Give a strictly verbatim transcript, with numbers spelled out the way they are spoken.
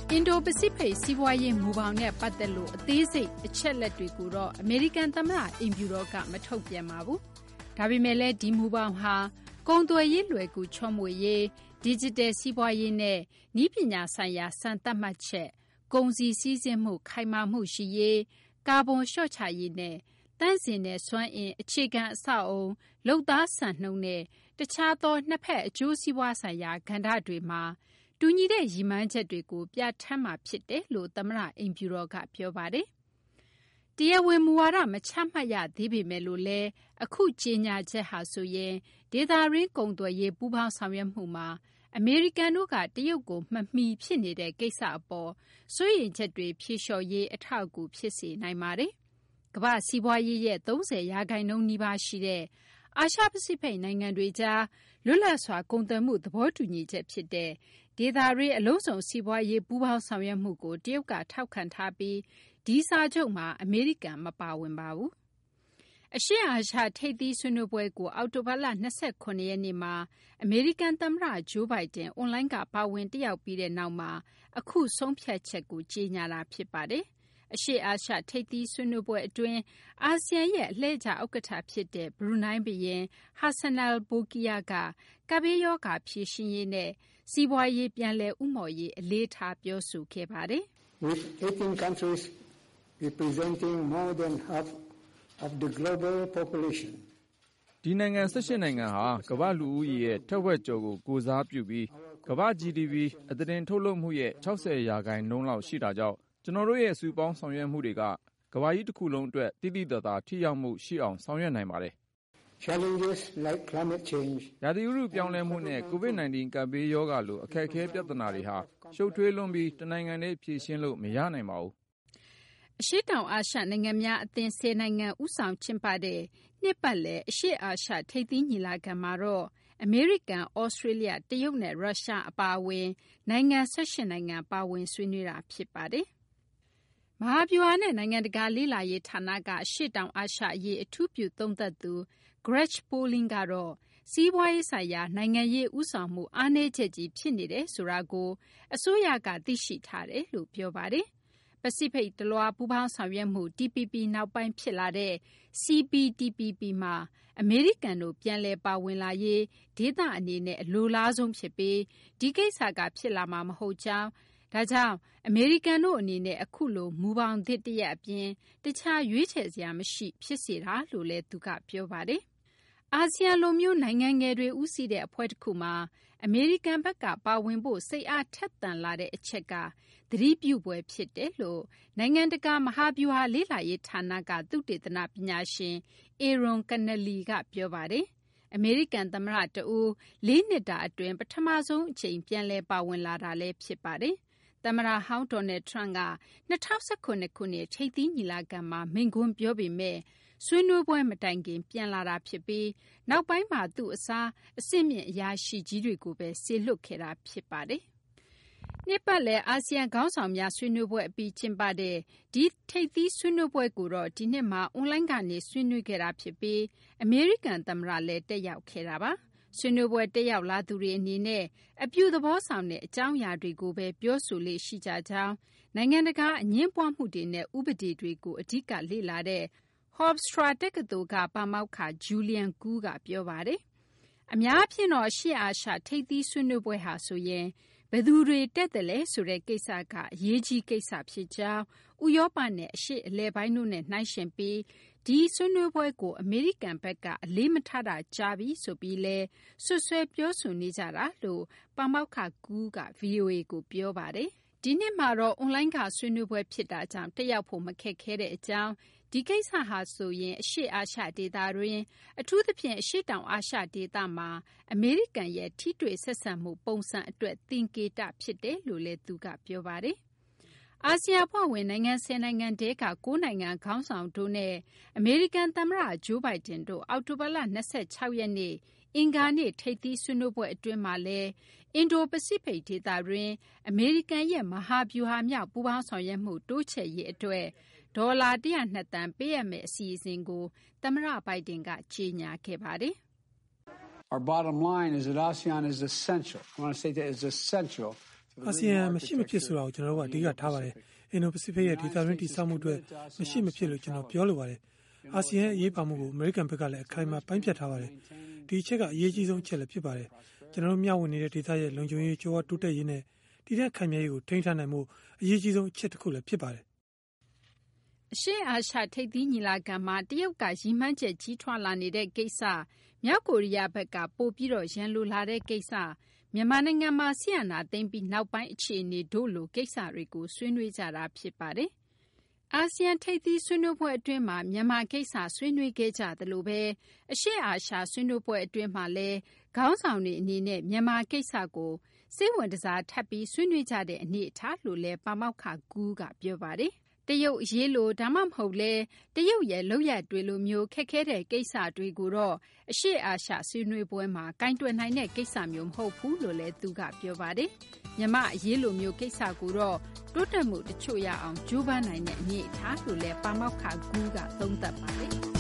အင်ဒို-ပစိဖိတ်စီးပွားရေးမူဘောင်နဲ့ပတ်သက်လို့အသေးစိတ်အချက်အလက်တွေကိုတော့အမေရိကန်သမ္မတအိမ်ဖြူတော်ကမထုတ်ပြန်ပါဘူး။ဒါပေမဲ့လည်းဒီမူဘောင်ဟာကုန်သွယ်ရေးလွယ်ကူချောမွေ့ရေး၊ဒီဂျစ်တယ်စီးပွားရေးနဲ့နည်းပညာဆိုင်ရာစံသတ်မှတ်ချက်၊ကုန်စည်စီးဆင်းမှုခိုင်မာမှုရှိရေး၊ကာဗွန်လျှော့ချရေးနဲ့သန့်စင်တဲ့စွမ်းအင်အခြေခံအဆောက်အအုံ၊လုပ်သားစံနှုန်းနဲ့တခြားသောနှစ်ဘက်အကျိုးစီးပွားဆိုင်ရာကဏ္ဍတွေမှာတူညီတဲ့ရည်မှန်းချက်တွေကိုပြဋ္ဌာန်းမှာဖြစ်တယ်လို့သမ္မတအိမ်ဖြူတော်ကပြောပါတယ်။တရားဝင်မူဝါဒမချမှတ်ရသေးပေမဲ့လို့လည်းအခုကြေညာချက်ဟာဆိုရင်ဒေသတွင်းကုန်သွယ်ရေးပူးပေါင်းဆောင်ရွက်မှုမှာအမေရိကန်တို့ကတရုတ်ကိုမှမီဖြစ်နေတဲ့ကိစ္စအပေါ်စိုးရိမ်ချက်တွေဖြေလျှော့ရေးအထောက်အကူဖြစ်စေနိုင်ပါတယ်။ကမ္ဘာ့စီးပွားရေးရဲ့သုံးဆယ်ရာခိုင်နှုန်းနီးပါးရှိတဲ့အာရှပစိဖိတ်နိုင်ငံတွေကြားလွတ်လပ်စွာကုန်သွယ်မှုသဘောတူညီချက်ဖြစ်တဲ့ဒေသတွင်းအလုံးစုံစီးပွားရေးပူးပေါင်းဆောင်ရွက်မှုကိုတရုတ်ကထောက်ခံထားပြီးဒီစာချုပ်မှာအမေရိကန်မပါဝင်ပါဘူး။အရှေ့အာရှထိပ်သီးဆွေးနွေးပွဲကိုအောက်တိုဘာလ၂၇ရက်နေ့မှာအမေရိကန်သမ္မတဂျိုးဘိုင်ဒန်အွန်လိုင်းကပါဝင်တက်ရောက်ပြီးတဲ့နောက်မှာအခုဆုံးဖြတ်ချက်ကိုကြေညာတာဖြစ်ပါတယ်။အရှေ့အာရှထိပ်သီးဆွေးနွေးပွဲအတွင်းအာဆီယံရဲ့အလှည့်ကျဥက္ကဋ္ဌဖြစ်တဲ့ဘရူနိုင်းဘုရင်ဟာဆန်အယ်လ်ဘိုကီယာကကပ်ဘေးရောဂါဖြေရှင်းရေးနဲ့စီးပွားရေးပြန်လည်ဦးမော့ရေးအလေးထားပြောဆိုခဲ့ပါတယ်။ With eighteen countries representing more than half of the global population ဒီနိုင်ငံ၁၈နိုင်ငံဟာကမ္ဘာလူဦးရေရဲ့ထက်ဝက်ကျော်ကိုကိုစားပြုပြီးကမ္ဘာ ဂျီ ဒီ ပီ အသားတင်ထုတ်လုပ်မှုရဲ့၆၀ရာခိုင်နှုန်းလောက်ရှိတာကြောင့်ကျွန်တော်တို့ရဲ့စုပေါင်းဆောင်ရွက်မှုတွေကကမ္ဘာကြီးတစ်ခုလုံးအတွက်တိတိကျကျထိရောက်မှုရှိအောင်ဆောင်ရွက်နိုင်ပါတယ်။ Challenges like climate change ရာသီဥတုပြောင်းလဲမှုနဲ့ ကိုဗစ်-၁၉ ကပ်ဘေးရောဂါလိုအခက်အခဲပြဿနာတွေဟာရှုပ်ထွေးလွန်းပြီးတနိုင်ငံတည်းဖြေရှင်းလို့မရနိုင်ပါဘူး။အရှေ့တောင်အာရှနိုင်ငံများအသင်း၁၀နိုင်ငံဦးဆောင်ကျင်းပတဲ့နှစ်ပတ်လည်အရှေ့အာရှထိပ်သီးညီလာခံမှာတော့အမေရိကန်၊ဩစတြေးလျ၊တရုတ်နဲ့ရုရှားအပါအဝင်နိုင်ငံ၁၈နိုင်ငံပါဝင်ဆွေးနွေးတာဖြစ်ပါတယ်။မဟာဗျူဟာနဲ့နိုင်ငံတကာလေ့လာရေးဌာနကအရှေ့တောင်အာရှအရေးအထူးပြုသုံးသပ်သူ Greg Polling ကတော့စီးပွားရေးဆိုင်ရာနိုင်ငံရေးဦးဆောင်မှုအားနည်းချက်ကြီးဖြစ်နေတယ်ဆိုတာကိုအစိုးရကသိရှိထားတယ်လို့ပြောပါတယ်။ပစိဖိတ်တလွှားပူးပေါင်းဆောင်ရွက်မှု တီ ပီ ပီ နောက်ပိုင်းဖြစ်လာတဲ့ စီ ပီ တီ ပီ ပီ မှာအမေရိကန်တို့ပြန်လည်ပါဝင်လာရေးဒေသအနေနဲ့အလိုလားဆုံးဖြစ်ပြီးဒီကိစ္စကဖြစ်လာမှာမဟုတ်ကြောင်းဒါကြောင့်အမေရိကန်တို့အနေနဲ့အခုလိုမူဘောင်သစ်တရပ်အပြင်တခြားရွေးချယ်စရာမရှိဖြစ်စေတာလို့လည်းသူကပြောပါတယ်။အာဆီယံလိုမျိုးနိုင်ငံငယ်တွေဦးစီးတဲ့အဖွဲ့တစ်ခုမှာအမေရိကန်ဘက်ကပါဝင်ဖို့စိတ်အားထက်သန်လာတဲ့အချက်ကသတိပြုပွဲဖြစ်တယ်လို့နိုင်ငံတကာမဟာဗျူဟာလေ့လာရေးဌာနကသုတေသနပညာရှင် Aaron Kennelly ကပြောပါတယ်။အမေရိကန်သမ္မတတဦးလေးနှစ်တာအတွင်းပထမဆုံးအကြိမ်ပြန်လည်ပါဝင်လာတာလည်းဖြစ်ပါတယ်။သမ္မတဟောင်းဒေါ်နယ်ထရန့်က၂၀၁၇ခုနှစ်ထိပ်သီးညီလာခံမှာမိန့်ခွန်းပြောပေမဲ့ဆွေးနွေးပွဲမတိုင်ခင်ပြန်လာတာဖြစ်ပြီးနောက်ပိုင်းမှာသူ့အစားအဆင့်မြင့်အရာရှိကြီးတွေကိုပဲစေလွှတ်ခဲ့တာဖြစ်ပါတယ်။နှစ်ပတ်လည်အာဆီယံခေါင်းဆောင်များဆွေးနွေးပွဲအပြီးကျင်းပတဲ့ဒီထိပ်သီးဆွေးနွေးပွဲကိုတော့ဒီနှစ်မှာအွန်လိုင်းကနေဆွေးနွေးခဲ့တာဖြစ်ပြီးအမေရိကန်သမ္မတလည်းတက်ရောက်ခဲ့တာပါ။ဆွေးနွေးပွဲတက်ရောက်လာသူတွေအနေနဲ့အပြုသဘောဆောင်တဲ့အကြောင်းအရာတွေကိုပဲပြောဆိုလေ့ရှိကြကြောင်းနိုင်ငံတကာအငြင်းပွားမှုတွေနဲ့ဥပဒေတွေကိုအဓိကလေ့လာတဲ့ Hofstra တက္ကသိုလ်ကပါမောက္ခ Julian Koo ကပြောပါတယ်။အများအားဖြင့်တော့အရှေ့အာရှထိပ်သီးဆွေးနွေးပွဲဟာဆိုရင်ဘယ်သူတွေတက်တယ်လဲဆိုတဲ့ကိစ္စကအရေးကြီးကိစ္စဖြစ်ကြောင်းဥရောပနဲ့အရှေ့အလယ်ပိုင်းတို့နဲ့နှိုင်းယှဉ်ပြီးဒီဆွေးနွေးပွဲကိုအမေရိကန်ဘက်ကအလေးမထားတာကြာပြီဆိုပြီးလဲဆွဆွဲပြောဆိုနေကြတာလို့ပါမောက္ခ Koo က ဗွီအိုအေကိုပြောပါတယ်။ဒီနှစ်မှာတော့အွန်လိုင်းကဆွေးနွေးပွဲဖြစ်တာကြောင့်တက်ရောက်ဖို့မခက်ခဲတဲ့အကြောင်းဒီကိစ္စဟာဆိုရင်အရှေ့အာရှဒေသတွင်းအထူးသဖြင့်အရှေ့တောင်အာရှဒေသမှာအမေရိကန်ရဲ့ထိတွေ့ဆက်ဆံမှုပုံစံအတွက်သင်္ကေတဖြစ်တယ်လို့လည်းသူကပြောပါတယ်။အာဆီယံအဖွဲ့ဝင်နိုင်ငံ၁၀နိုင်ငံထဲက၉နိုင်ငံခေါင်းဆောင်တို့နဲ့အမေရိကန်သမ္မတဂျိုးဘိုင်ဒန်တို့အောက်တိုဘာလ၂၆ရက်နေ့အင်္ဂါနေ့ထိပ်သီးဆွေးနွေးပွဲအတွင်းမှာလည်းအင်ဒို-ပစိဖိတ်ဒေသတွင်းအမေရိကန်ရဲ့မဟာဗျူဟာမြောက်ပူးပေါင်းဆောင်ရွက်မှုတိုးချဲ့ရေးအတွက်ဒေါ်လာ၁၀၂သန်းပေးအပ်မယ့်အစီအစဉ်ကိုသမ္မတဘိုင်ဒန်ကကြေညာခဲ့ပါတယ်။ Our bottom line is that ASEAN is essential. I want to say that it's essential အာဆီယံမရှိမဖြစ်ဆိုတာကိုကျွန်တော်တို့ကအဓိကထားပါတယ်အင်ဒိုပစိဖိတ်ရဲ့ဒေသတွင်းတည်ဆောက်မှုအတွက်မရှိမဖြစ်လို့ကျွန်တော်ပြောလိုပါတယ်အာဆီယံရဲ့အရေးပါမှုကိုအမေရိကန်ဘက်ကလည်းအခိုင်အမာပိုင်းဖြတ်ထားပါတယ်ဒီအချက်ကအရေးကြီးဆုံးအချက်လည်းဖြစ်ပါတယ်ကျွန်တော်တို့မျှဝေနေတဲ့ဒေသရဲ့လုံခြုံရေးကြိုးဝါတိုးတက်ရေးနဲ့တည်တဲ့ခိုင်မြဲရေးကိုထိန်းထားနိုင်မှုအရေးကြီးဆုံးအချက်တစ်ခုလည်းဖြစ်ပါတယ်အရှေ့အာရှထိပ်သီးညီလာခံမှာတရုတ်ကရည်မှန်းချက်ကြီးထွားလာနေတဲ့ကိစ္စမြောက်ကိုရီးယားဘက်ကပို့ပြီးတော့ရန်လိုလာတဲ့ကိစ္စမြန်မာနိုင်ငံမှာဆီယနာသိမ့်ပြီးနောက်ပိုင်းအခြေအနေတို့လိုကိစ္စတွေကိုဆွေးနွေးကြတာဖြစ်ပါတယ်။အာဆီယံထိပ်သီးဆွေးနွေးပွဲအတွင်းမှာမြန်မာကိစ္စဆွေးနွေးခဲ့ကြသလိုပဲအရှေ့အာရှဆွေးနွေးပွဲအတွင်းမှာလည်းခေါင်းဆောင်တွေအနေနဲ့မြန်မာကိစ္စကိုစိတ်ဝင်စားထပ်ပြီးဆွေးနွေးကြတဲ့အနေအထားလို့လည်းပါမောက္ခကူးကပြောပါတယ်။တရုတ်အရေးလိုဒါမှမဟုတ်လဲတရုတ်ရဲ့လုပ်ရတွေလိုမျိုးခက်ခဲတဲ့ကိစ္စတွေကိုတော့အရှေ့အာရှဆွေးနွေးပွဲမှာကင်တွယ်နိုင်တဲ့ကိစ္စမျိုးမဟုတ်ဘူးလို့လည်းသူကပြောပါတယ်။မြမအရေးလိုမျိုးကိစ္စကိုတော့တိုးတက်မှုတချို့ရအောင်ကြိုးပမ်းနိုင်တဲ့အနေအထားလို့လည်းပါမောက္ခကူးကသုံးသပ်ပါတယ်။